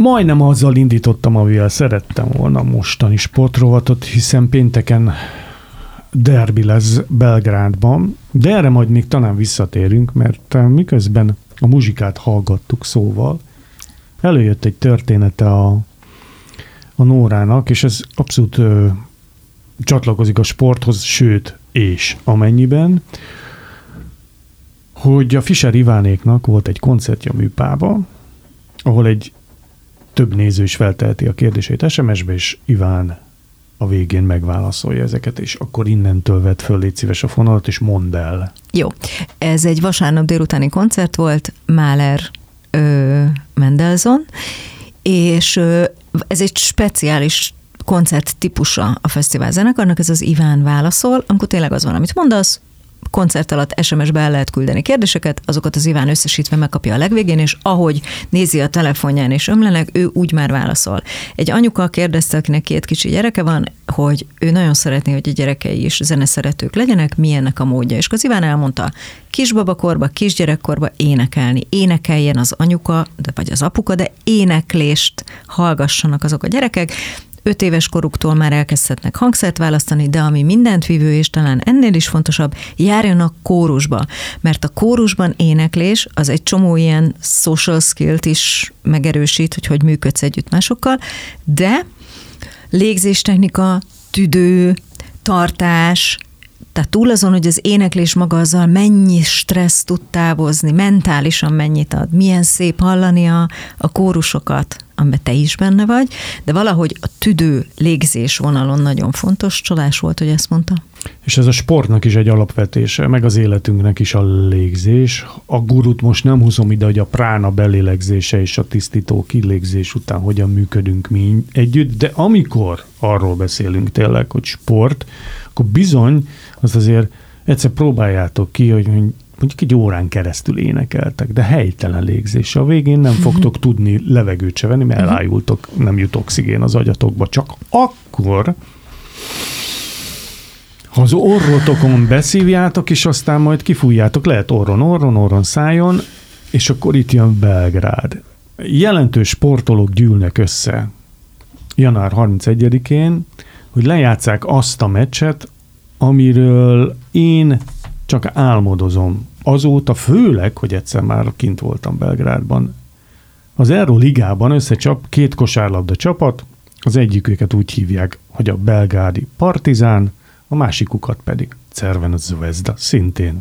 Majdnem azzal indítottam, amivel szerettem volna mostani sportrovatot, hiszen pénteken derbi lesz Belgrádban, de erre majd még talán visszatérünk, mert miközben a muzsikát hallgattuk szóval, előjött egy története a Nórának, és ez abszolút csatlakozik a sporthoz, sőt, és amennyiben, hogy a Fischer Ivánéknak volt egy koncertje a Műpában, ahol egy több néző is felteheti a kérdéseit SMS-be, és Iván a végén megválaszolja ezeket, és akkor innentől vedd föl, légy szíves a fonalat, és mondd el. Jó. Ez egy vasárnap délutáni koncert volt, Mahler, Mendelssohn, és ez egy speciális koncert típusa a fesztivál zenekarnak, ez az Iván válaszol, amikor tényleg az van, amit mondasz, koncert alatt SMS-be el lehet küldeni kérdéseket, azokat az Iván összesítve megkapja a legvégén, és ahogy nézi a telefonján és ömlenek, ő úgy már válaszol. Egy anyuka kérdezte, akinek 2 kicsi gyereke van, hogy ő nagyon szeretné, hogy a gyerekei is zeneszeretők legyenek, mi ennek a módja. És az Iván elmondta, kisbabakorba, kisgyerekkorba énekelni. Énekeljen az anyuka, vagy az apuka, de éneklést hallgassanak azok a gyerekek. 5 éves koruktól már elkezdhetnek hangszert választani, de ami mindent vívő, és talán ennél is fontosabb, járjanak kórusba, mert a kórusban éneklés az egy csomó ilyen social skillt is megerősít, hogy működsz együtt másokkal, de légzéstechnika, tüdő, tartás, tehát túl azon, hogy az éneklés maga azzal mennyi stressz tud távozni, mentálisan mennyit ad, milyen szép hallani a kórusokat, amiben te is benne vagy, de valahogy a tüdő légzés vonalon nagyon fontos. Csodás volt, hogy ezt mondta. És ez a sportnak is egy alapvetése, meg az életünknek is a légzés. A gurut most nem húzom ide, hogy a prána belélegzése és a tisztító kilégzés után hogyan működünk mi együtt, de amikor arról beszélünk tényleg, hogy sport, akkor bizony, azt azért egyszer próbáljátok ki, hogy mondjuk egy órán keresztül énekeltek, de helytelen légzés. A végén nem fogtok tudni levegőt se venni, mert elájultok, nem jut oxigén az agyatokba. Csak akkor, ha az orrotokon beszívjátok, és aztán majd kifújjátok, lehet orron, szájon, és akkor itt jön Belgrád. Jelentős sportolók gyűlnek össze január 31-én, hogy lejátsszák azt a meccset, amiről én csak álmodozom. Azóta főleg, hogy egyszer már kint voltam Belgrádban. Az Euroligában összecsap 2 kosárlabda csapat, az egyiküket úgy hívják, hogy a belgrádi Partizán, a másikukat pedig Crvena Zvezda, szintén.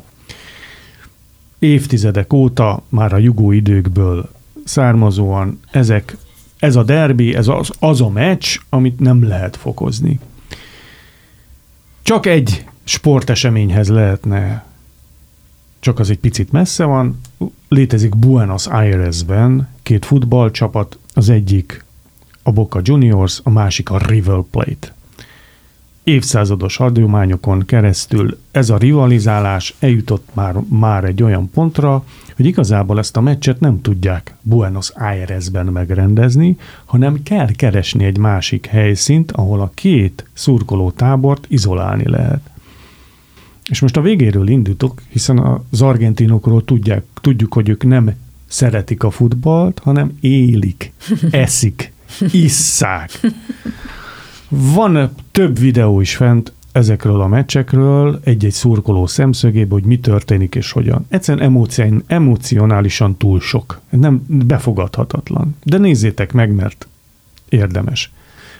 Évtizedek óta, már a jugó időkből származóan ez a derbi, ez az a meccs, amit nem lehet fokozni. Csak egy sporteseményhez lehetne, csak az egy picit messze van. Létezik Buenos Airesben 2 futballcsapat, az egyik a Boca Juniors, a másik a River Plate. Évszázados hagyományokon keresztül ez a rivalizálás eljutott már egy olyan pontra, hogy igazából ezt a meccset nem tudják Buenos Airesben megrendezni, hanem kell keresni egy másik helyszínt, ahol a 2 szurkoló tábort izolálni lehet. És most a végéről indítok, hiszen az argentinokról tudjuk, hogy ők nem szeretik a futballt, hanem élik, eszik, isszák. Van több videó is fent ezekről a meccsekről, egy-egy szurkoló szemszögéből, hogy mi történik és hogyan. Egyszerűen emocionálisan túl sok. Nem befogadhatatlan. De nézzétek meg, mert érdemes.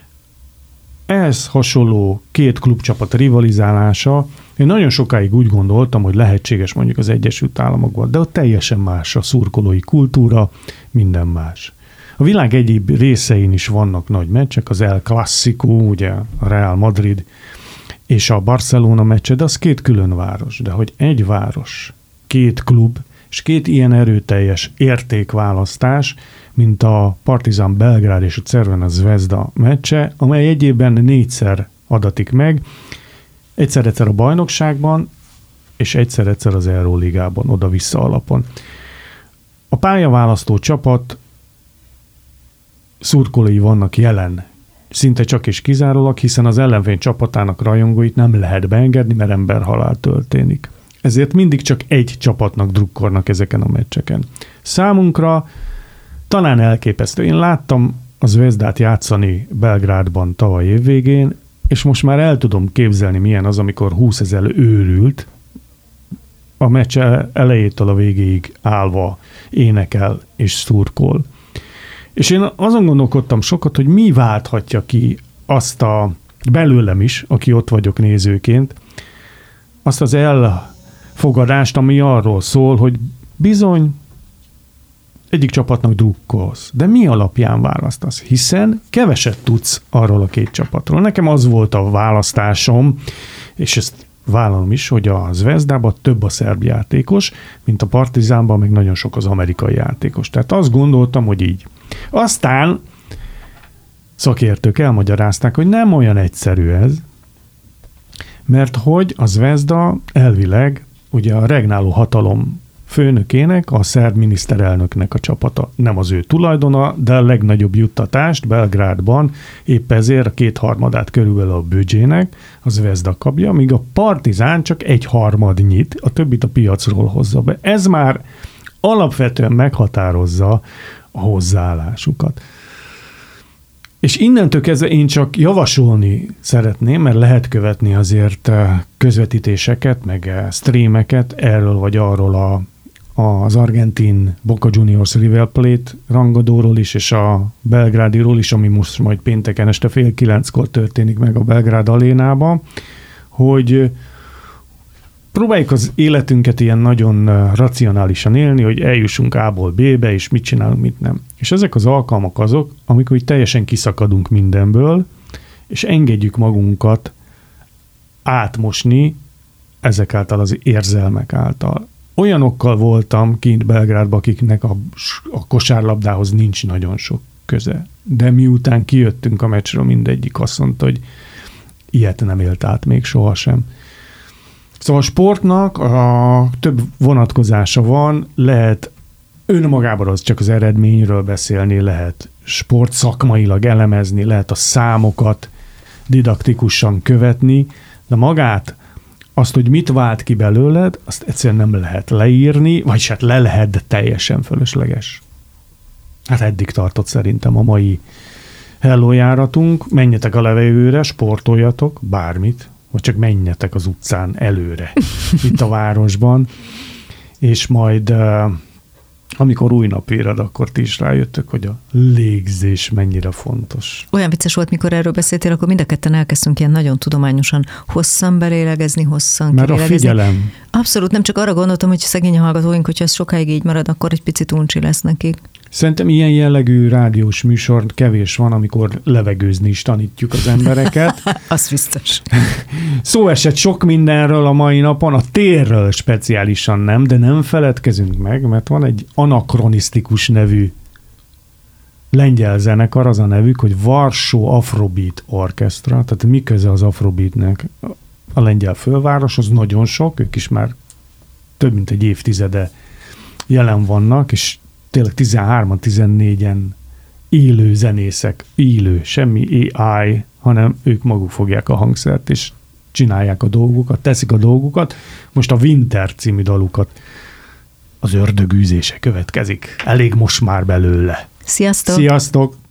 Ehhez hasonló 2 klubcsapat rivalizálása, én nagyon sokáig úgy gondoltam, hogy lehetséges mondjuk az Egyesült Államokban, de ott teljesen más a szurkolói kultúra, minden más. A világ egyéb részein is vannak nagy meccsek, az El Clásico, ugye a Real Madrid és a Barcelona meccse, de az 2 külön város. De hogy egy város, 2 klub, és 2 ilyen erőteljes értékválasztás, mint a Partizan Belgrád és a Crvena Zvezda meccse, amely egyébben 4-szer adatik meg, egyszer-egyszer a bajnokságban, és egyszer-egyszer az Euroligában, oda-vissza alapon. A pályaválasztó csapat szurkolói vannak jelen, szinte csak és kizárólag, hiszen az ellenfény csapatának rajongóit nem lehet beengedni, mert emberhalál történik. Ezért mindig csak egy csapatnak drukkolnak ezeken a meccseken. Számunkra talán elképesztő. Én láttam a Zvezdát játszani Belgrádban tavaly évvégén, és most már el tudom képzelni, milyen az, amikor 20 000 őrült, a meccs elejétől a végéig állva énekel és szurkol. És én azon gondolkodtam sokat, hogy mi válthatja ki azt a belőlem is, aki ott vagyok nézőként, azt az elfogadást, ami arról szól, hogy bizony egyik csapatnak drukkolsz. De mi alapján választasz? Hiszen keveset tudsz arról a két csapatról. Nekem az volt a választásom, és ezt vállalom is, hogy a Zvezdában több a szerb játékos, mint a Partizánban, meg nagyon sok az amerikai játékos. Tehát azt gondoltam, hogy így. Aztán szakértők elmagyarázták, hogy nem olyan egyszerű ez, mert hogy a Zvezda elvileg ugye a regnáló hatalom főnökének, a szerb miniszterelnöknek a csapata. Nem az ő tulajdona, de a legnagyobb juttatást Belgrádban épp ezért a 2/3 körülbelül a büdzsének a Zvezda kapja, míg a Partizán csak 1/3 nyit, a többit a piacról hozza be. Ez már alapvetően meghatározza a hozzáállásukat. És innentől kezdve én csak javasolni szeretném, mert lehet követni azért közvetítéseket, meg streameket erről vagy arról az argentin Boca Juniors River Plate rangadóról is, és a belgrádiról is, ami most majd pénteken este 8:30 történik meg a Belgrád arénában, hogy próbáljuk az életünket ilyen nagyon racionálisan élni, hogy eljussunk A-ból B-be, és mit csinálunk, mit nem. És ezek az alkalmak azok, amikor teljesen kiszakadunk mindenből, és engedjük magunkat átmosni ezek által az érzelmek által. Olyanokkal voltam kint Belgrádban, akiknek a kosárlabdához nincs nagyon sok köze. De miután kijöttünk a meccsről, mindegyik azt mondta, hogy ilyet nem élt át még sohasem. Szóval a sportnak több vonatkozása van, lehet önmagában az csak az eredményről beszélni, lehet sportszakmailag elemezni, lehet a számokat didaktikusan követni, de magát, azt, hogy mit vált ki belőled, azt egyszerűen nem lehet leírni, vagyis hát le lehet, de teljesen fölösleges. Hát eddig tartott szerintem a mai Hello járatunk. Menjetek a levegőre, sportoljatok, bármit, vagy csak menjetek az utcán előre, itt a városban, és majd amikor új nap érad, akkor ti is rájöttök, hogy a légzés mennyire fontos. Olyan vicces volt, mikor erről beszéltél, akkor mind a ketten elkezdtünk ilyen nagyon tudományosan hosszan belélegezni, hosszan kilélegezni. Mert a figyelem. Abszolút, nem csak arra gondoltam, hogy szegény hallgatóink, hogyha ez sokáig így marad, akkor egy picit uncsi lesz nekik. Szerintem ilyen jellegű rádiós műsor kevés van, amikor levegőzni is tanítjuk az embereket. Az biztos. Szó esett sok mindenről a mai napon, a térről speciálisan nem, de nem feledkezünk meg, mert van egy anakronisztikus nevű lengyel zenekar, az a nevük, hogy Varsó Afrobeat Orchestra, tehát mi köze az Afrobeatnek? A lengyel főváros, az nagyon sok, ők is már több mint egy évtizede jelen vannak, és tényleg 13-14-en élő zenészek, semmi AI, hanem ők maguk fogják a hangszert, és csinálják a dolgukat, teszik a dolgukat. Most a Winter című dalukat, az ördögűzése következik. Elég most már belőle. Sziasztok! Sziasztok!